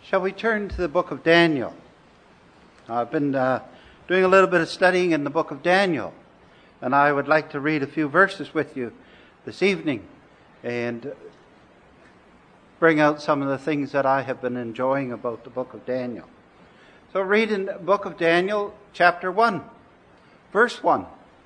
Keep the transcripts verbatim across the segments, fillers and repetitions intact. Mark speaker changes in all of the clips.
Speaker 1: Shall we turn to the book of Daniel? I've been uh, doing a little bit of studying in the book of Daniel, and I would like to read a few verses with you this evening and bring out some of the things that I have been enjoying about the book of Daniel. So read in the book of Daniel, chapter one, verse one.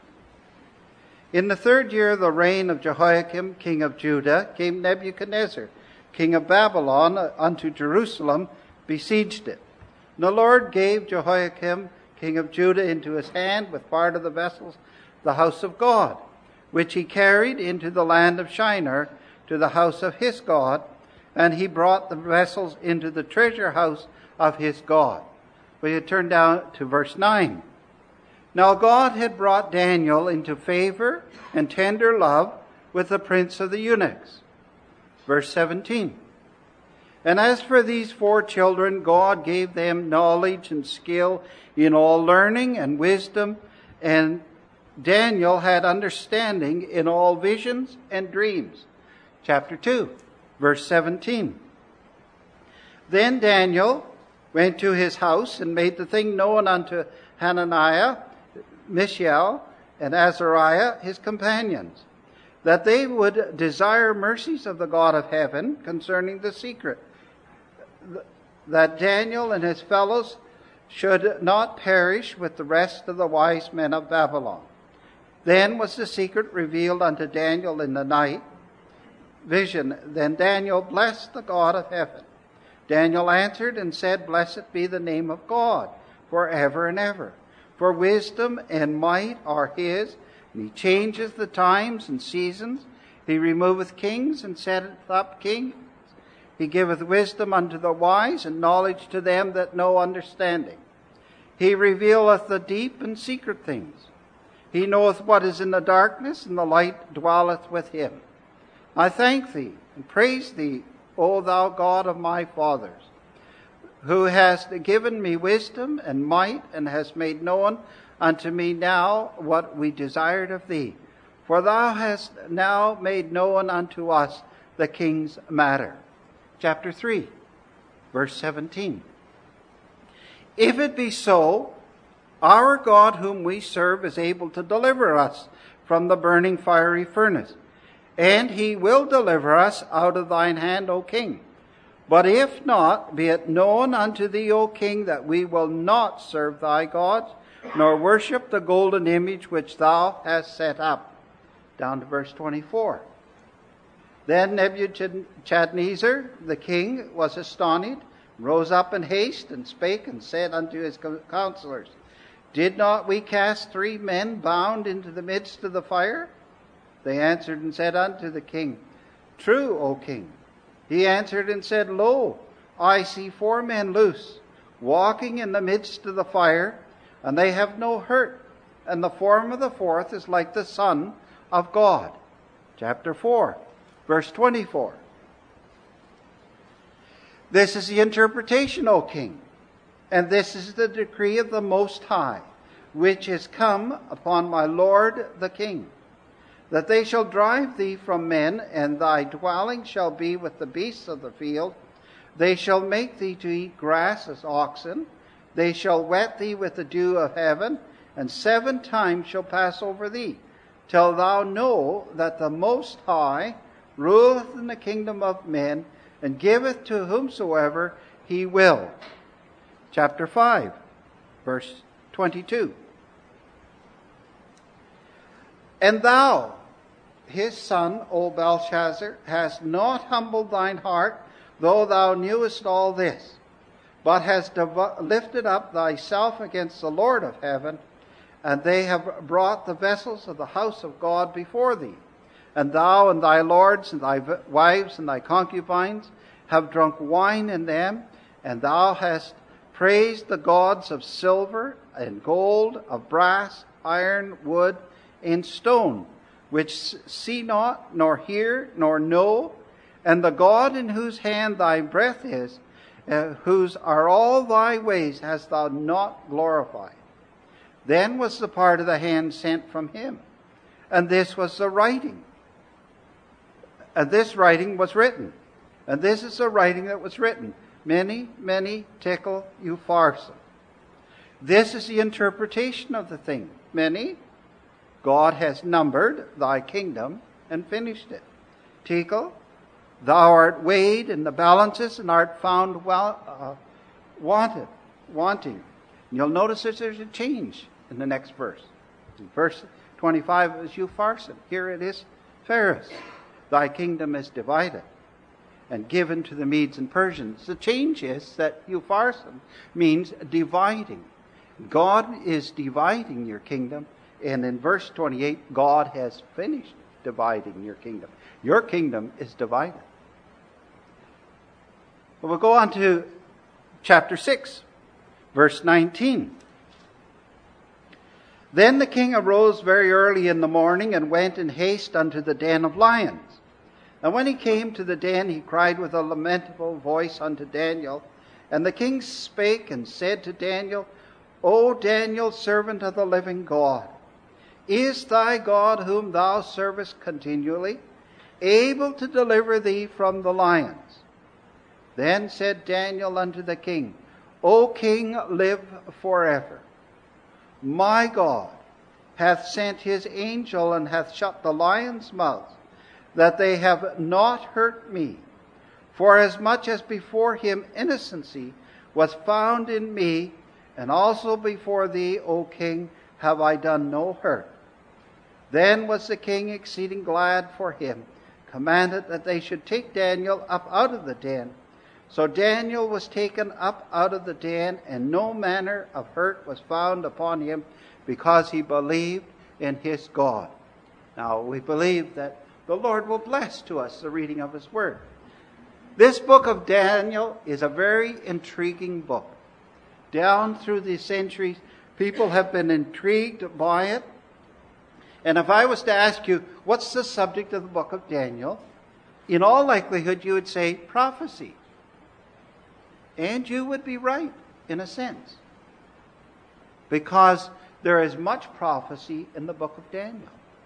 Speaker 1: In the third year of the reign of Jehoiakim, king of Judah, came Nebuchadnezzar, king of Babylon, unto Jerusalem, besieged it. And the Lord gave Jehoiakim, king of Judah, into his hand with part of the vessels, the house of God, which he carried into the land of Shinar to the house of his God, and he brought the vessels into the treasure house of his God. We turn down to verse nine. Now God had brought Daniel into favor and tender love with the prince of the eunuchs. Verse seventeen. And as for these four children, God gave them knowledge and skill in all learning and wisdom, and Daniel had understanding in all visions and dreams. Chapter two, verse seventeen. Then Daniel went to his house and made the thing known unto Hananiah, Mishael, and Azariah, his companions, that they would desire mercies of the God of heaven concerning the secret, that Daniel and his fellows should not perish with the rest of the wise men of Babylon. Then was the secret revealed unto Daniel in the night vision. Then Daniel blessed the God of heaven. Daniel answered and said, Blessed be the name of God forever and ever. For wisdom and might are his, and he changeth the times and seasons. He removeth kings and setteth up kings. He giveth wisdom unto the wise, and knowledge to them that know understanding. He revealeth the deep and secret things. He knoweth what is in the darkness, and the light dwelleth with him. I thank thee and praise thee, O thou God of my fathers, who hast given me wisdom and might, and hast made known unto me now what we desired of thee. For thou hast now made known unto us the king's matter. Chapter three, verse seventeen. If it be so, our God whom we serve is able to deliver us from the burning fiery furnace, and he will deliver us out of thine hand, O king. But if not, be it known unto thee, O king, that we will not serve thy gods, nor worship the golden image which thou hast set up. Down to verse twenty-four. Then Nebuchadnezzar the king was astonished, rose up in haste, and spake and said unto his counselors, Did not we cast three men bound into the midst of the fire? They answered and said unto the king, True, O king. He answered and said, Lo, I see four men loose, walking in the midst of the fire, and they have no hurt, and the form of the fourth is like the Son of God. Chapter four, verse twenty-four. This is the interpretation, O king, and this is the decree of the Most High, which is come upon my lord the king, that they shall drive thee from men, and thy dwelling shall be with the beasts of the field. They shall make thee to eat grass as oxen. They shall wet thee with the dew of heaven, and seven times shall pass over thee, till thou know that the Most High ruleth in the kingdom of men, and giveth to whomsoever he will. Chapter five, verse twenty-two. And thou, his son, O Belshazzar, hast not humbled thine heart, though thou knewest all this, but hast dev- lifted up thyself against the Lord of heaven, and they have brought the vessels of the house of God before thee. And thou and thy lords and thy wives and thy concubines have drunk wine in them, and thou hast praised the gods of silver and gold, of brass, iron, wood, and stone, which see not, nor hear, nor know, and the God in whose hand thy breath is, uh, whose are all thy ways, hast thou not glorified. Then was the part of the hand sent from him, and this was the writing. And this writing was written. And this is the writing that was written. Many, many tickle Upharsin. This is the interpretation of the thing. Many, God has numbered thy kingdom and finished it. Tickle, thou art weighed in the balances and art found well, uh, wanted, wanting. And you'll notice that there's a change in the next verse. In verse twenty-five is Upharsin. Here it is, Pharis. Thy kingdom is divided and given to the Medes and Persians. The change is that Upharsin means dividing. God is dividing your kingdom. And in verse twenty-eight, God has finished dividing your kingdom. Your kingdom is divided. We'll go on to chapter six, verse nineteen. Then the king arose very early in the morning and went in haste unto the den of lions. And when he came to the den, he cried with a lamentable voice unto Daniel. And the king spake and said to Daniel, O Daniel, servant of the living God, is thy God, whom thou servest continually, able to deliver thee from the lions? Then said Daniel unto the king, O king, live forever. My God hath sent his angel and hath shut the lions' mouths, that they have not hurt me. For as much as before him innocency was found in me, and also before thee, O king, have I done no hurt. Then was the king exceeding glad for him, commanded that they should take Daniel up out of the den. So Daniel was taken up out of the den, and no manner of hurt was found upon him, because he believed in his God. Now we believe that the Lord will bless to us the reading of his word. This book of Daniel is a very intriguing book. Down through the centuries, people have been intrigued by it. And if I was to ask you, what's the subject of the book of Daniel? In all likelihood, you would say prophecy. And you would be right, in a sense. Because there is much prophecy in the book of Daniel.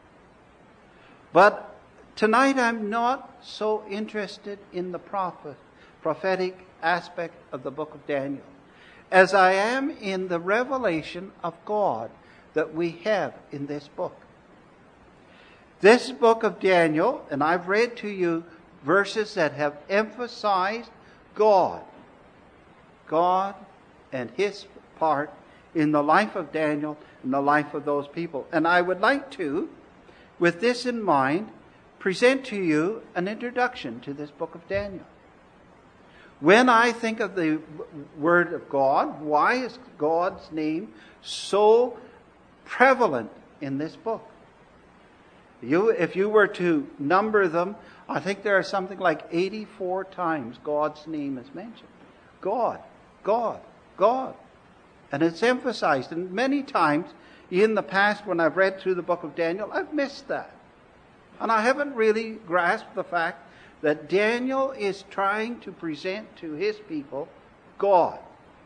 Speaker 1: But tonight I'm not so interested in the prophet, prophetic aspect of the book of Daniel, as I am in the revelation of God that we have in this book. This book of Daniel, and I've read to you verses that have emphasized God. God and his part in the life of Daniel and the life of those people. And I would like to, with this in mind, present to you an introduction to this book of Daniel. When I think of the Word of God, why is God's name so prevalent in this book? You, if you were to number them, I think there are something like eighty-four times God's name is mentioned. God, God, God. And it's emphasized. And many times in the past when I've read through the book of Daniel, I've missed that. And I haven't really grasped the fact that Daniel is trying to present to his people God.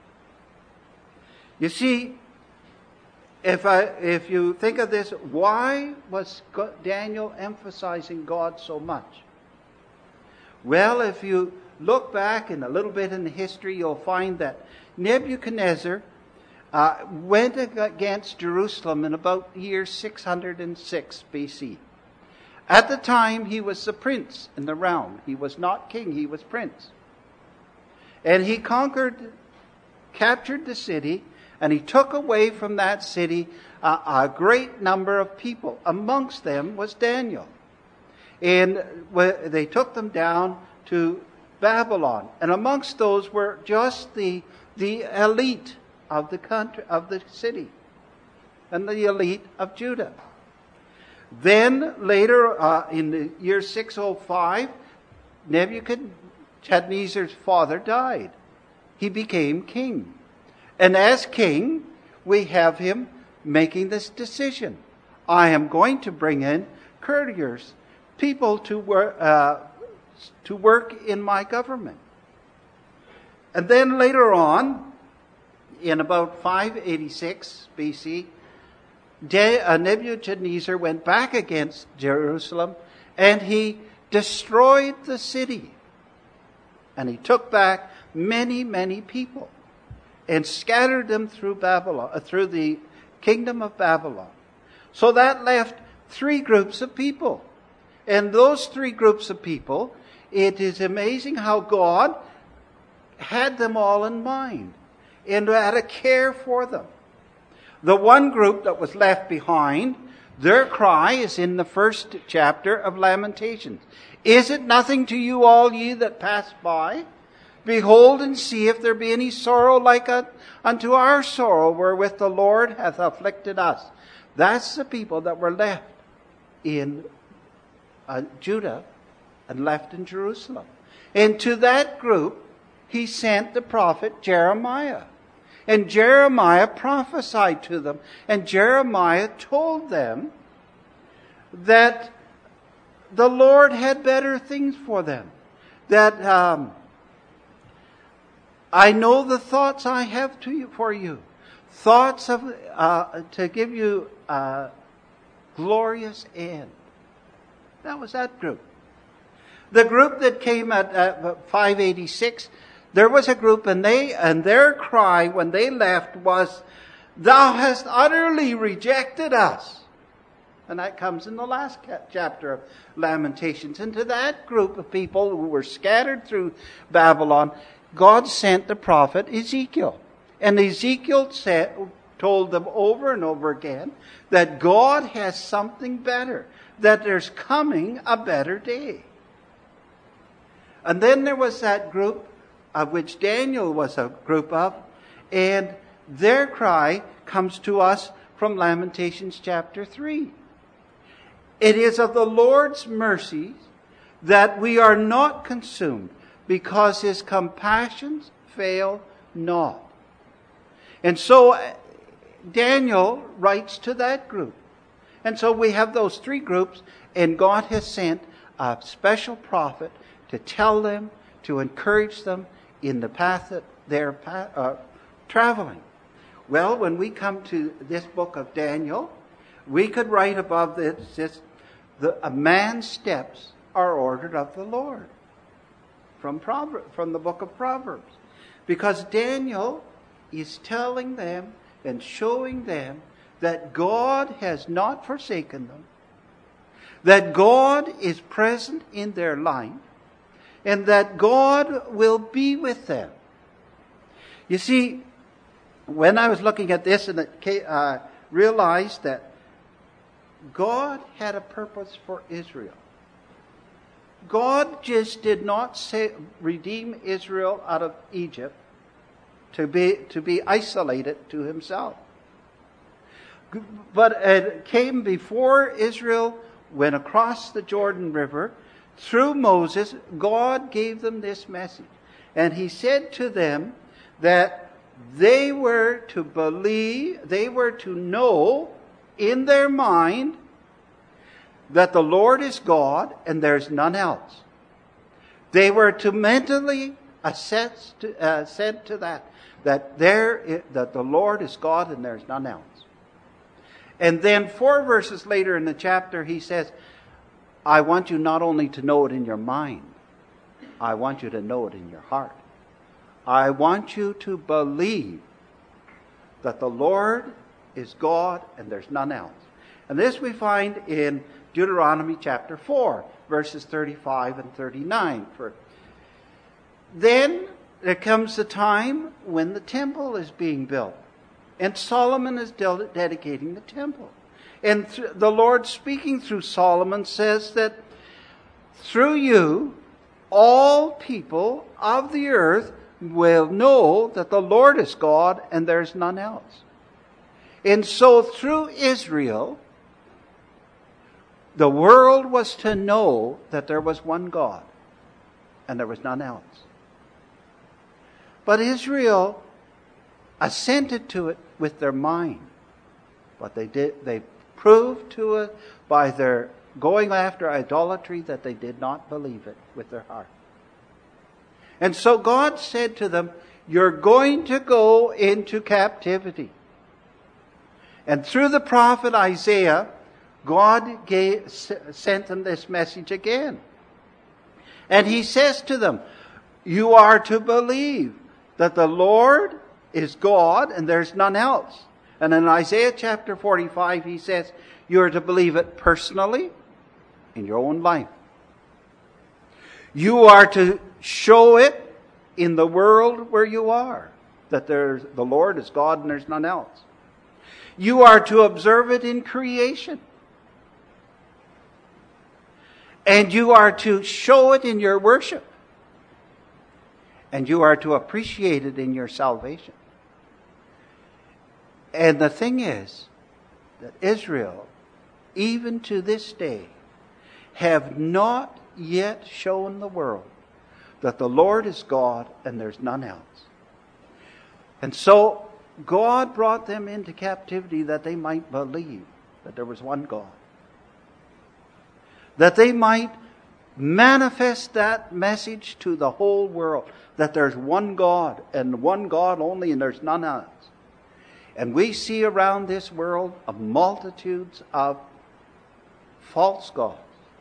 Speaker 1: You see, if I, if you think of this, why was Daniel emphasizing God so much? Well, if you look back in a little bit in the history, you'll find that Nebuchadnezzar uh, went against Jerusalem in about the year six hundred six B C. At the time, he was the prince in the realm. He was not king, he was prince. And he conquered, captured the city, and he took away from that city a, a great number of people. Amongst them was Daniel. And they took them down to Babylon. And amongst those were just the, the elite of the country, of the city, and the elite of Judah. Then later, uh, in the year six oh five, Nebuchadnezzar's father died. He became king. And as king, we have him making this decision. I am going to bring in courtiers, people to work, uh, to work in my government. And then later on, in about five eighty-six B C, De- uh, Nebuchadnezzar went back against Jerusalem and he destroyed the city. And he took back many, many people and scattered them through Babylon, uh, through the kingdom of Babylon. So that left three groups of people. And those three groups of people, it is amazing how God had them all in mind and had a care for them. The one group that was left behind, their cry is in the first chapter of Lamentations. Is it nothing to you, all ye that pass by? Behold and see if there be any sorrow like unto our sorrow, wherewith the Lord hath afflicted us. That's the people that were left in uh, Judah and left in Jerusalem. And to that group, he sent the prophet Jeremiah. And Jeremiah prophesied to them. And Jeremiah told them that the Lord had better things for them. That um, I know the thoughts I have to you for you. Thoughts of uh, to give you a glorious end. That was that group. The group that came at uh, five eighty-six, there was a group, and they and their cry when they left was, "Thou hast utterly rejected us." And that comes in the last chapter of Lamentations. And to that group of people who were scattered through Babylon, God sent the prophet Ezekiel. And Ezekiel said, told them over and over again that God has something better, that there's coming a better day. And then there was that group of which Daniel was a group of, and their cry comes to us from Lamentations chapter three. It is of the Lord's mercies that we are not consumed, because his compassions fail not. And so Daniel writes to that group. And so we have those three groups, and God has sent a special prophet to tell them, to encourage them in the path that they're uh, traveling. Well, when we come to this book of Daniel, we could write above this, this the, a man's steps are ordered of the Lord. From Proverbs, from the book of Proverbs. Because Daniel is telling them and showing them that God has not forsaken them, that God is present in their life, and that God will be with them. You see, when I was looking at this and I uh, realized that God had a purpose for Israel. God just did not say, redeem Israel out of Egypt to be, to be isolated to himself. But it came before Israel went across the Jordan River. Through Moses, God gave them this message. And he said to them that they were to believe, they were to know in their mind that the Lord is God and there's none else. They were to mentally assess to, uh, said to that, that there, that the Lord is God and there's none else. And then four verses later in the chapter, he says, I want you not only to know it in your mind, I want you to know it in your heart. I want you to believe that the Lord is God and there's none else. And this we find in Deuteronomy chapter four, verses thirty-five and thirty-nine. For then there comes the time when the temple is being built. And Solomon is dedicating the temple. And th- the Lord, speaking through Solomon, says that through you, all people of the earth will know that the Lord is God and there's none else. And so through Israel, the world was to know that there was one God and there was none else. But Israel assented to it with their mind. But they did, they proved to it by their going after idolatry that they did not believe it with their heart. And so God said to them, you're going to go into captivity. And through the prophet Isaiah, God gave, sent them this message again. And he says to them, You are to believe that the Lord is God and there's none else. And in Isaiah chapter forty-five, he says, you are to believe it personally in your own life. You are to show it in the world where you are, that there's, the Lord is God and there's none else. You are to observe it in creation. And you are to show it in your worship. And you are to appreciate it in your salvation. And the thing is that Israel, even to this day, have not yet shown the world that the Lord is God and there's none else. And so God brought them into captivity that they might believe that there was one God. That they might manifest that message to the whole world. That there's one God and one God only and there's none else. And we see around this world a multitudes of false gods.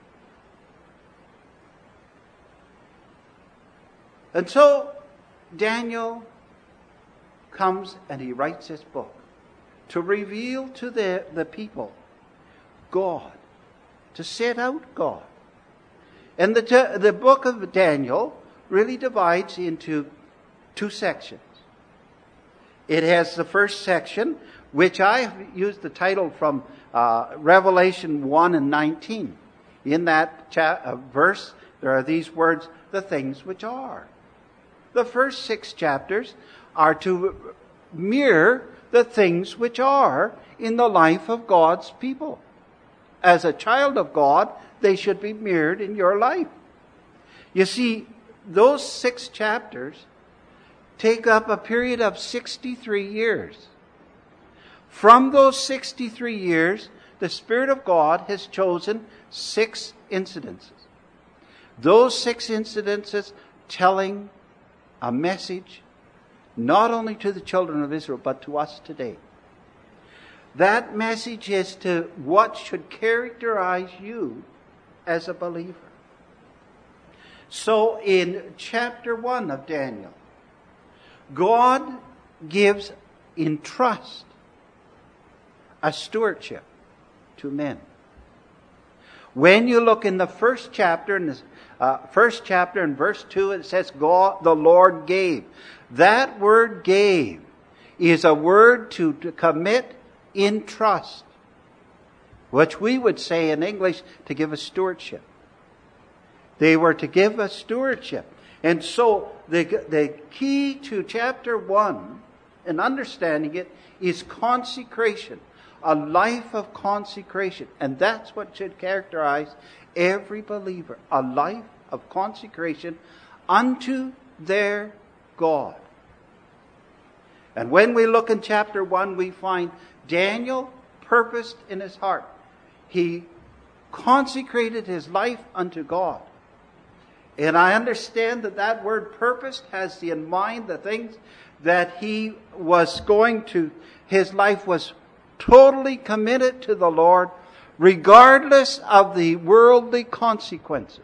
Speaker 1: And so Daniel comes and he writes this book to reveal to the, the people God, to set out God. And the, the book of Daniel really divides into two sections. It has the first section, which I have used the title from uh, Revelation one and nineteen. In that cha- uh, verse, there are these words, the things which are. The first six chapters are to mirror the things which are in the life of God's people. As a child of God, they should be mirrored in your life. You see, those six chapters take up a period of sixty-three years. From those sixty-three years, the Spirit of God has chosen six incidences. Those six incidences telling a message not only to the children of Israel, but to us today. That message is to what should characterize you as a believer. So in chapter one of Daniel, God gives in trust a stewardship to men. When you look in the first chapter, in the uh, first chapter in verse two, it says, God, the Lord gave. That word gave is a word to, to commit in trust, which we would say in English to give a stewardship. They were to give a stewardship. And so the, the key to chapter one and understanding it is consecration. A life of consecration. And that's what should characterize every believer. A life of consecration unto their God. And when we look in chapter one, we find Daniel purposed in his heart. He consecrated his life unto God. And I understand that that word purposed has in mind the things that he was going to, his life was totally committed to the Lord, regardless of the worldly consequences.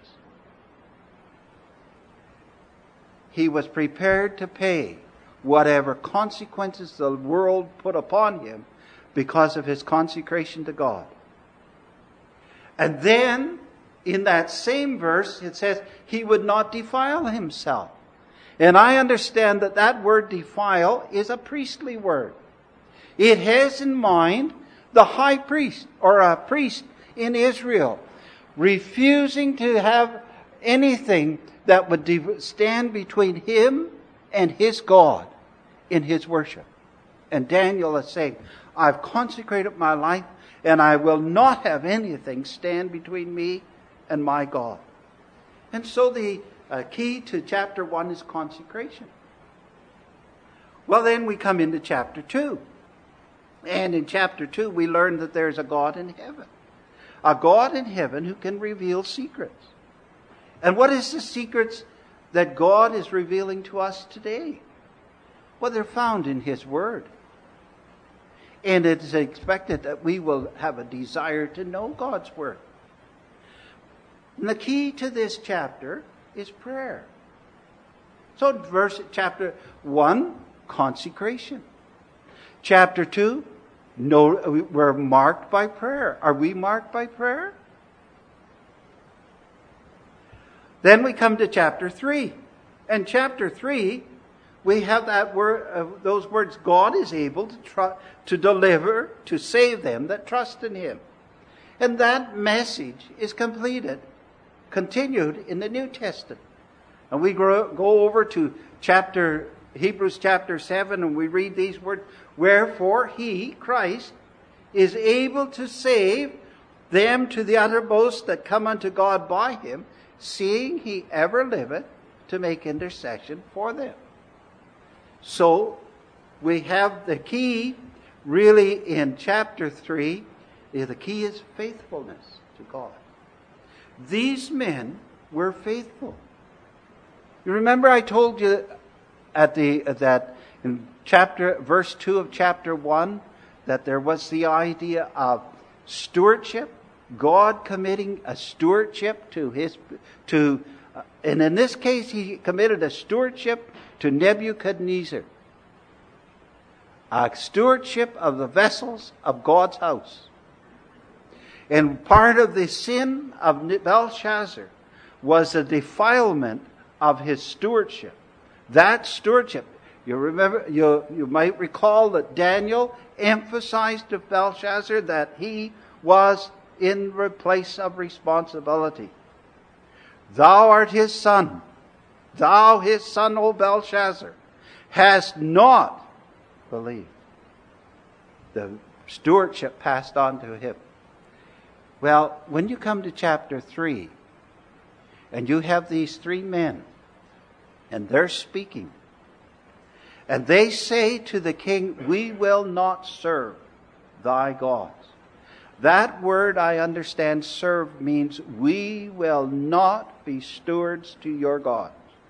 Speaker 1: He was prepared to pay whatever consequences the world put upon him because of his consecration to God. And then, in that same verse, it says, he would not defile himself. And I understand that that word defile is a priestly word. It has in mind the high priest or a priest in Israel refusing to have anything that would stand between him and his God in his worship. And Daniel is saying, I've consecrated my life and I will not have anything stand between me and my God. And so the uh, key to chapter one is consecration. Well, then we come into chapter two. And in chapter two, we learn that there's a God in heaven. A God in heaven who can reveal secrets. And what is the secrets that God is revealing to us today? Well, they're found in His Word. And it is expected that we will have a desire to know God's Word. And the key to this chapter is prayer. So verse chapter one, consecration. Chapter two, no, we're marked by prayer. Are we marked by prayer? Then we come to chapter three. And chapter three, we have that word, uh, those words, God is able to tr- to deliver, to save them that trust in Him. And that message is completed, continued in the New Testament. And we grow, go over to chapter Hebrews chapter seven, and we read these words, wherefore He, Christ, is able to save them to the uttermost that come unto God by Him, seeing He ever liveth to make intercession for them. So we have the key really in chapter three. The key is faithfulness to God. These men were faithful. You remember I told you at the that in chapter verse two of chapter one that there was the idea of stewardship, God committing a stewardship to his to uh, and in this case he committed a stewardship to Nebuchadnezzar. A stewardship of the vessels of God's house. And part of the sin of Belshazzar was the defilement of his stewardship. That stewardship, you remember, you, you might recall that Daniel emphasized to Belshazzar that he was in the place of responsibility. Thou art his son. Thou his son, O Belshazzar, hast not believed. The stewardship passed on to him. Well, when you come to chapter three, and you have these three men, and they're speaking, and they say to the king, we will not serve thy gods. That word, I understand, serve means we will not be stewards to your gods.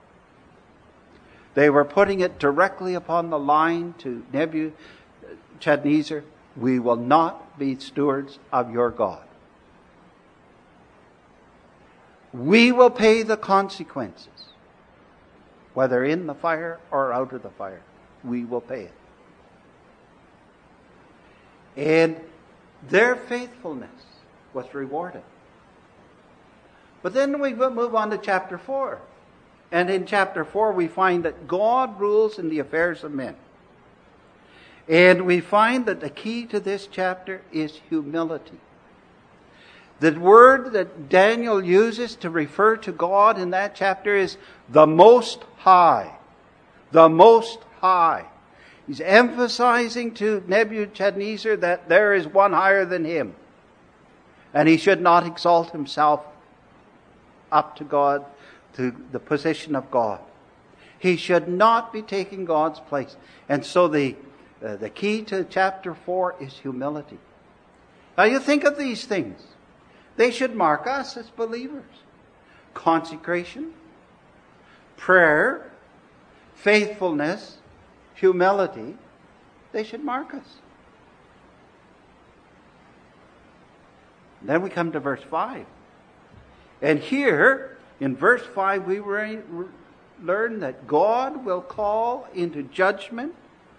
Speaker 1: They were putting it directly upon the line to Nebuchadnezzar. We will not be stewards of your God. We will pay the consequences. Whether in the fire or out of the fire, we will pay it. And their faithfulness was rewarded. But then we move on to chapter four. And in chapter four we find that God rules in the affairs of men. And we find that the key to this chapter is humility. The word that Daniel uses to refer to God in that chapter is the Most High. The Most High. He's emphasizing to Nebuchadnezzar that there is one higher than him. And he should not exalt himself up to God, to the position of God. He should not be taking God's place. And so the, uh, the key to chapter four is humility. Now you think of these things. They should mark us as believers. Consecration, prayer, faithfulness, humility, they should mark us. Then we come to verse five. And here, in verse five, we re- re- learn that God will call into judgment,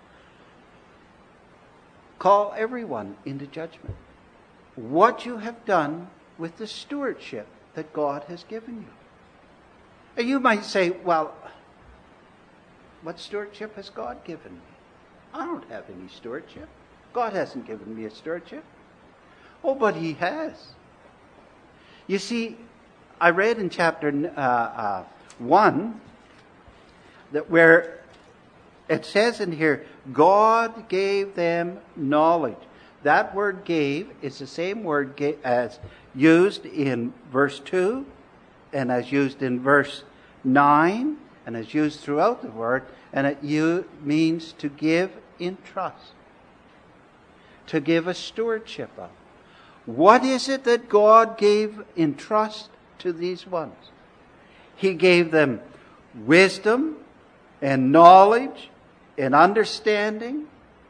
Speaker 1: call everyone into judgment. What you have done with the stewardship that God has given you. And you might say, well, what stewardship has God given me? I don't have any stewardship. God hasn't given me a stewardship. Oh, but He has. You see, I read in chapter uh, uh, one that where it says in here, God gave them knowledge. That word gave is the same word as used in verse two and as used in verse nine and as used throughout the word. And it u- means to give in trust. To give a stewardship of. What is it that God gave in trust to these ones? He gave them wisdom and knowledge and understanding.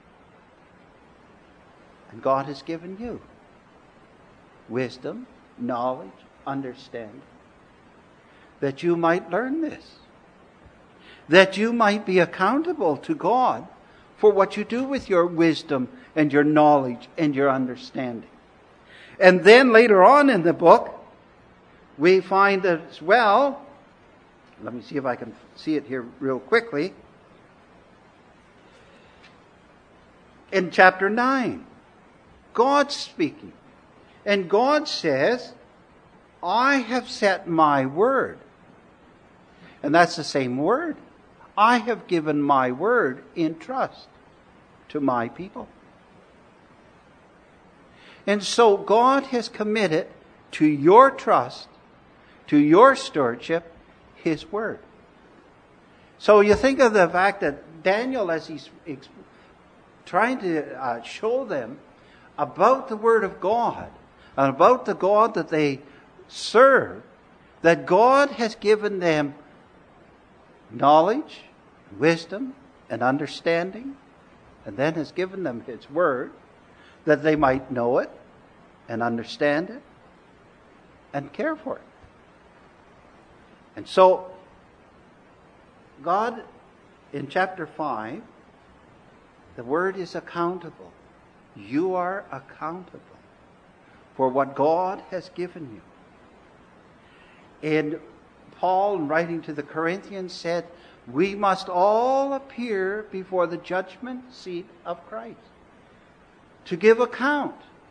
Speaker 1: And God has given you wisdom, knowledge, understanding, that you might learn this. that you might be accountable to God for what you do with your wisdom and your knowledge and your understanding. And then later on in the book, we find as well, let me see if I can see it here real quickly. In chapter nine, God's speaking. And God says, I have set my word. And that's the same word. I have given my word in trust to my people. And so God has committed to your trust, to your stewardship, His word. So you think of the fact that Daniel, as he's trying to uh, show them about the word of God and about the God that they serve, that God has given them knowledge, wisdom, and understanding, and then has given them His word, that they might know it and understand it and care for it. And so, God, in chapter five, the word is accountable. You are accountable for what God has given you. And Paul, in writing to the Corinthians, said, we must all appear before the judgment seat of Christ to give account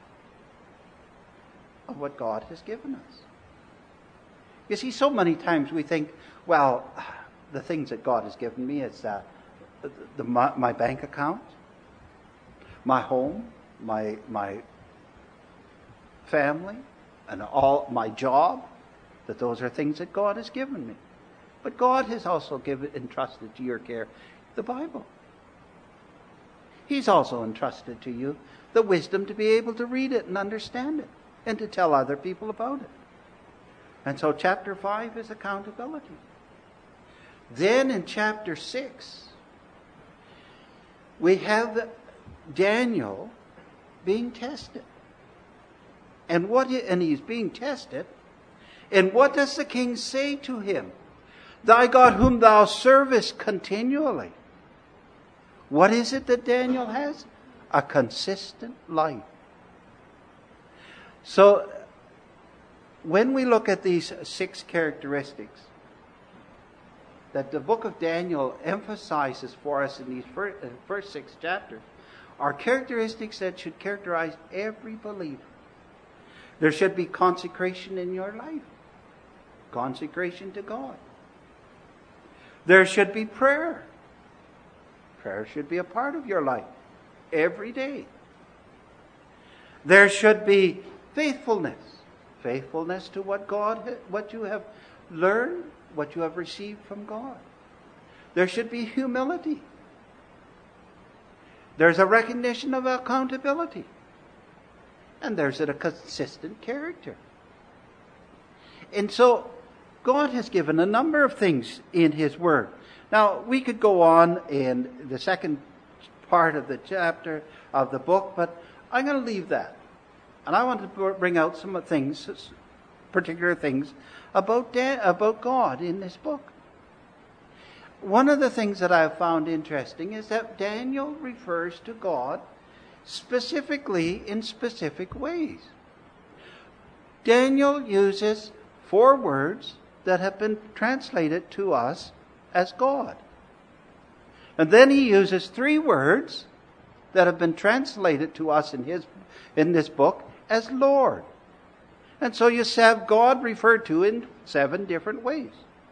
Speaker 1: of what God has given us. You see, so many times we think, well, the things that God has given me is uh, the, the, my, my bank account, my home, my my family, and all my job, that those are things that God has given me. But God has also given entrusted to your care the Bible. He's also entrusted to you the wisdom to be able to read it and understand it and to tell other people about it. And so chapter five is accountability. Then in chapter six, we have Daniel being tested. And what he, and he's being tested. And what does the king say to him? Thy God whom thou servest continually. What is it that Daniel has? A consistent life. So, when we look at these six characteristics that the book of Daniel emphasizes for us in these first, uh, first six chapters, are characteristics that should characterize every believer. There should be consecration in your life. Consecration to God. There should be prayer. Prayer should be a part of your life every day. There should be faithfulness. Faithfulness to what God, what you have learned, what you have received from God. There should be humility. There's a recognition of accountability. And there's a consistent character. And so, God has given a number of things in His Word. Now, we could go on in the second part of the chapter of the book, but I'm going to leave that. And I want to bring out some things, particular things, about Dan, about God in this book. One of the things that I have found interesting is that Daniel refers to God specifically in specific ways. Daniel uses four words that have been translated to us as God. And then he uses three words that have been translated to us in his in this book as Lord. And so you have God referred to in seven different ways.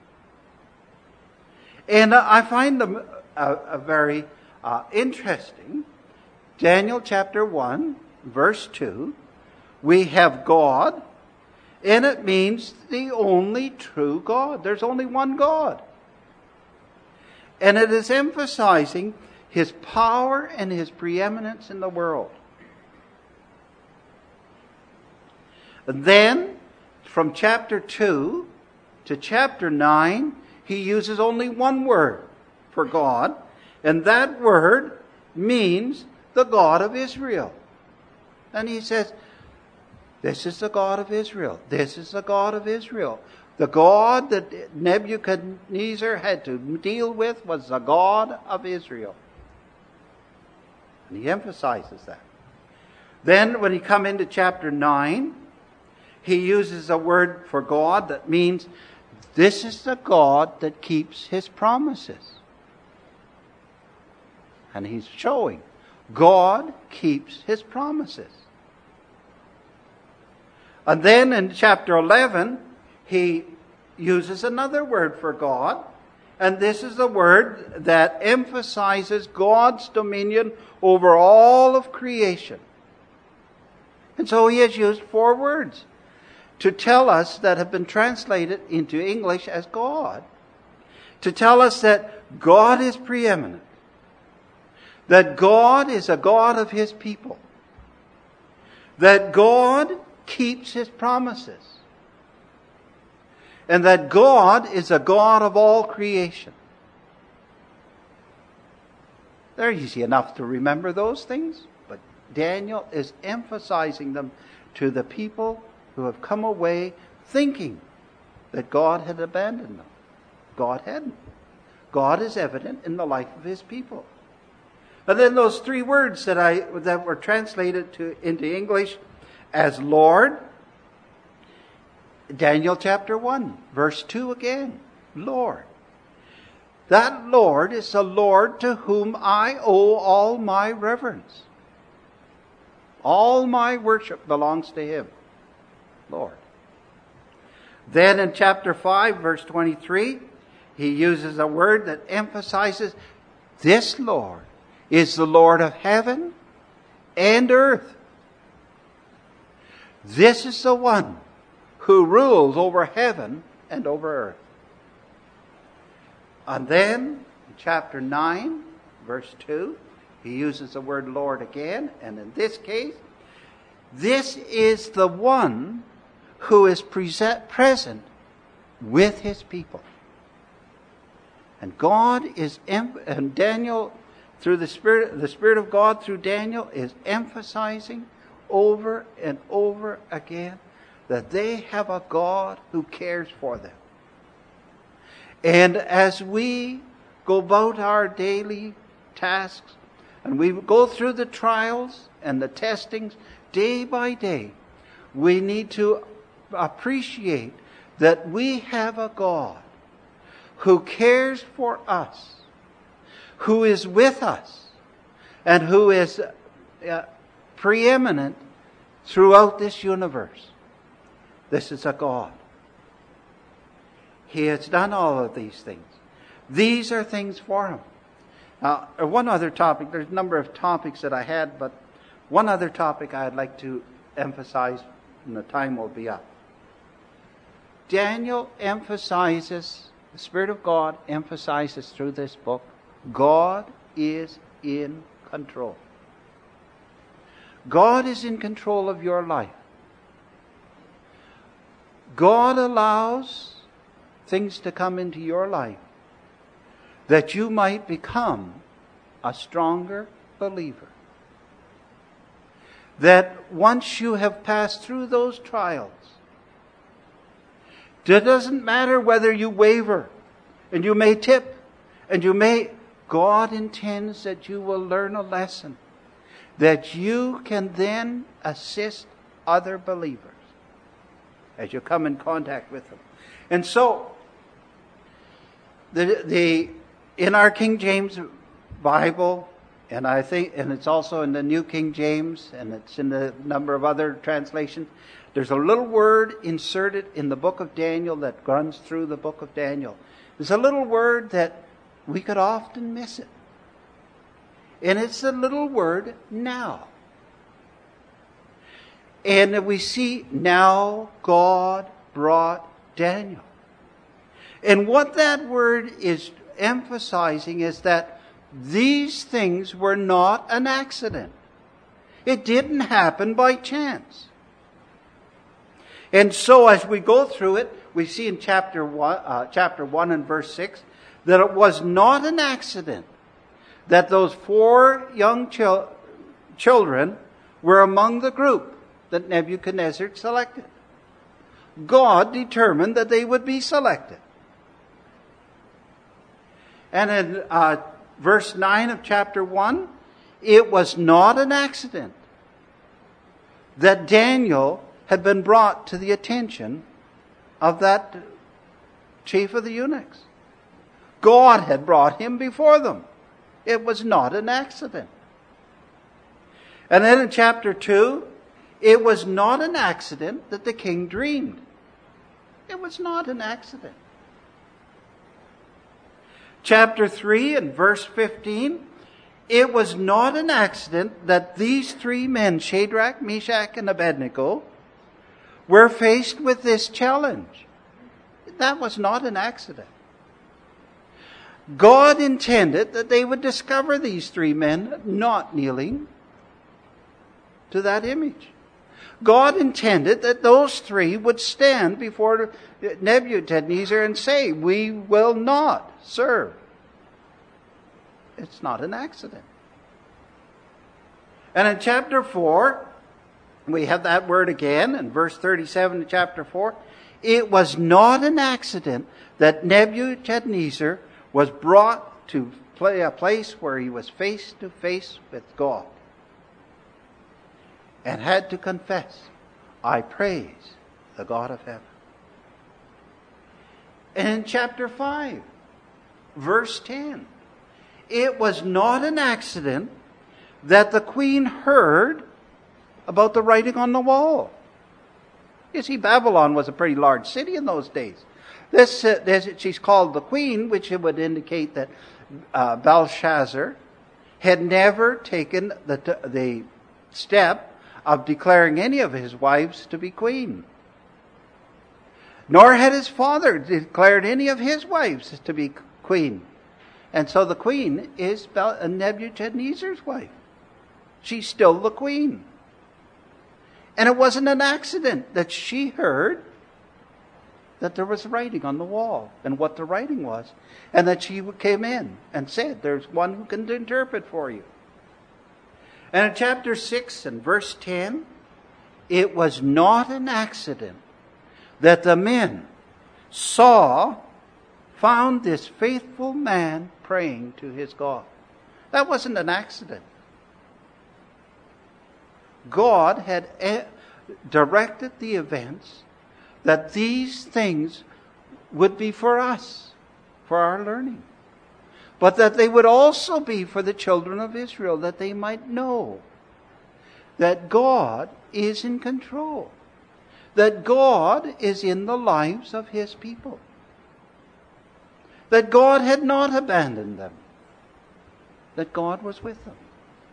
Speaker 1: And I find them uh, uh, very uh, interesting. Daniel chapter one, verse two, we have God, and it means the only true God. There's only one God. And it is emphasizing His power and His preeminence in the world. And then, from chapter two to chapter nine, he uses only one word for God, and that word means the God of Israel. And he says, this is the God of Israel. This is the God of Israel, The God that Nebuchadnezzar had to deal with was the God of Israel. And he emphasizes that. Then when he come into chapter nine, he uses a word for God that means this is the God that keeps his promises. And he's showing God keeps his promises. And then in chapter eleven, he uses another word for God. And this is a word that emphasizes God's dominion over all of creation. And so he has used four words to tell us that have been translated into English as God. To tell us that God is preeminent. That God is a God of his people. That God keeps his promises. And that God is a God of all creation. They're easy enough to remember those things, but Daniel is emphasizing them to the people who have come away thinking that God had abandoned them. God hadn't. God is evident in the life of his people. And then those three words that I that were translated to into English as Lord, Daniel chapter one, verse two again, Lord. That Lord is the Lord to whom I owe all my reverence. All my worship belongs to him, Lord. Then in chapter five, verse twenty-three, he uses a word that emphasizes this Lord is the Lord of heaven and earth. This is the one who rules over heaven and over earth. And then, in chapter nine, verse two, he uses the word Lord again. And in this case, this is the one who is present, present with his people. And God is, and Daniel, through the Spirit, the Spirit of God through Daniel, is emphasizing over and over again that they have a God who cares for them. And as we go about our daily tasks, and we go through the trials and the testings day by day, we need to appreciate that we have a God who cares for us, who is with us, and who is uh, preeminent throughout this universe. This is a God. He has done all of these things. These are things for him. Now, one other topic, there's a number of topics that I had, but one other topic I'd like to emphasize, and the time will be up. Daniel emphasizes, the Spirit of God emphasizes through this book, God is in control. God is in control of your life. God allows things to come into your life that you might become a stronger believer. That once you have passed through those trials, it doesn't matter whether you waver and you may tip and you may, God intends that you will learn a lesson that you can then assist other believers as you come in contact with them. And so, the the in our King James Bible, and I think, and it's also in the New King James, and it's in a number of other translations, there's a little word inserted in the book of Daniel that runs through the book of Daniel. There's a little word that we could often miss it. And it's the little word now. And we see now God brought Daniel. And what that word is emphasizing is that these things were not an accident. It didn't happen by chance. And so as we go through it, we see in chapter one, uh, chapter one and verse six, that it was not an accident that those four young chil- children were among the group that Nebuchadnezzar selected. God determined that they would be selected. And in uh, verse nine of chapter one, it was not an accident that Daniel had been brought to the attention of that chief of the eunuchs. God had brought him before them. It was not an accident. And then in chapter two, it was not an accident that the king dreamed. It was not an accident. Chapter three and verse fifteen, it was not an accident that these three men, Shadrach, Meshach, and Abednego, were faced with this challenge. That was not an accident. God intended that they would discover these three men not kneeling to that image. God intended that those three would stand before Nebuchadnezzar and say, "We will not serve." It's not an accident. And in chapter four, we have that word again in verse thirty-seven of chapter four. It was not an accident that Nebuchadnezzar was brought to play a place where he was face to face with God and had to confess, "I praise the God of heaven." And in chapter five, verse ten, it was not an accident that the queen heard about the writing on the wall. You see, Babylon was a pretty large city in those days. This, uh, this she's called the queen, which would indicate that uh, Belshazzar had never taken the the step of declaring any of his wives to be queen. Nor had his father declared any of his wives to be queen. And so the queen is Nebuchadnezzar's wife. She's still the queen. And it wasn't an accident that she heard that there was writing on the wall and what the writing was. And that she came in and said, "There's one who can interpret for you." And in chapter six and verse ten, it was not an accident that the men saw, found this faithful man praying to his God. That wasn't an accident. God had directed the events that these things would be for us, for our learning. But that they would also be for the children of Israel, that they might know that God is in control. That God is in the lives of His people. That God had not abandoned them. That God was with them.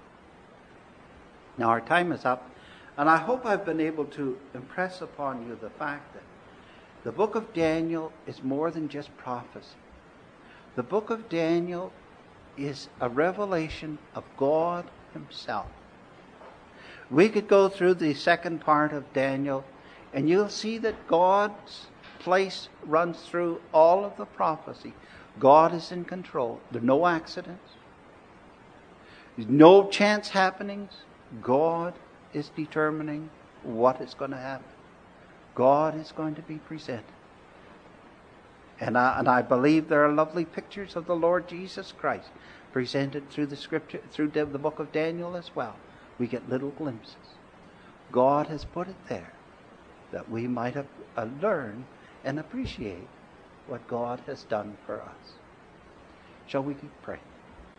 Speaker 1: Now our time is up, and I hope I've been able to impress upon you the fact that the book of Daniel is more than just prophecy. The book of Daniel is a revelation of God Himself. We could go through the second part of Daniel, and you'll see that God's place runs through all of the prophecy. God is in control. There are no accidents. There's no chance happenings. God is determining what is going to happen. God is going to be presented. And I, and I believe there are lovely pictures of the Lord Jesus Christ presented through the scripture, through the book of Daniel as well. We get little glimpses. God has put it there that we might have, uh, learn and appreciate what God has done for us. Shall we pray?